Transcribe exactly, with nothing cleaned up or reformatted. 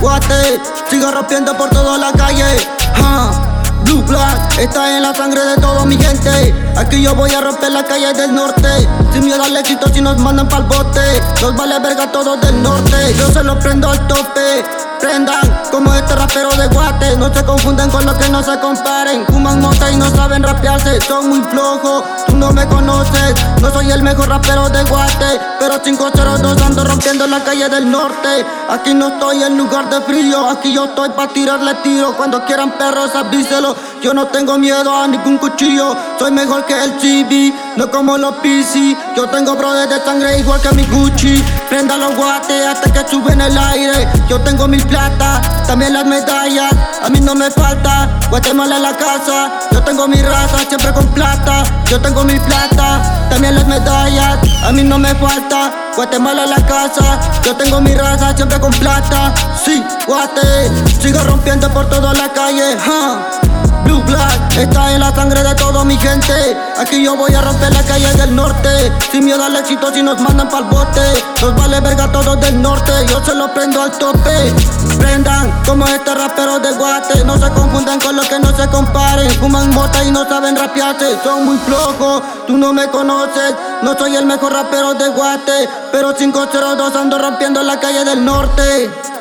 Guate, sigo rompiendo por toda la calle. huh. Blue Black está en la sangre de toda mi gente. Aquí yo voy a romper la calle del norte. Sin miedo al éxito si nos mandan pa'l bote. Nos vale verga todos del norte. Yo se lo prendo al tope. Prendan como este rapero de Guate. No se confunden con los que no se comparen. Fuman mota y no saben rapearse. Son muy flojos, tú no me conoces. No soy el mejor rapero de Guate, pero cinco cero dos ando rompiendo la calle del norte. Aquí no estoy en lugar de frío. Aquí yo estoy pa' tirarle tiro. Cuando quieran perros avíselo. Yo no tengo miedo a ningún cuchillo. Soy mejor que el C B, no como los P C. Yo tengo brothers de sangre igual que mi Gucci. Prenda los guates hasta que suben el aire. Yo tengo mi plata, también las medallas. A mí no me falta Guatemala en la casa. Yo tengo mi raza siempre con plata. Yo tengo mi plata, también las medallas. A mí no me falta Guatemala en la casa. Yo tengo mi raza siempre con plata. Sí, Guate, sigo rompiendo por toda la calle. huh. Blue Black está en la sangre de toda mi gente. Aquí yo voy a romper la calle del norte. Sin miedo al éxito si nos mandan pa'l bote. Nos vale verga todos del norte. Yo se lo prendo al tope. Prendan como este rapero de Guate. No se confundan con los que no se comparen. Fuman mota y no saben rapearse. Son muy flojos, tú no me conoces. No soy el mejor rapero de Guate, pero cinco cero dos ando rompiendo la calle del norte.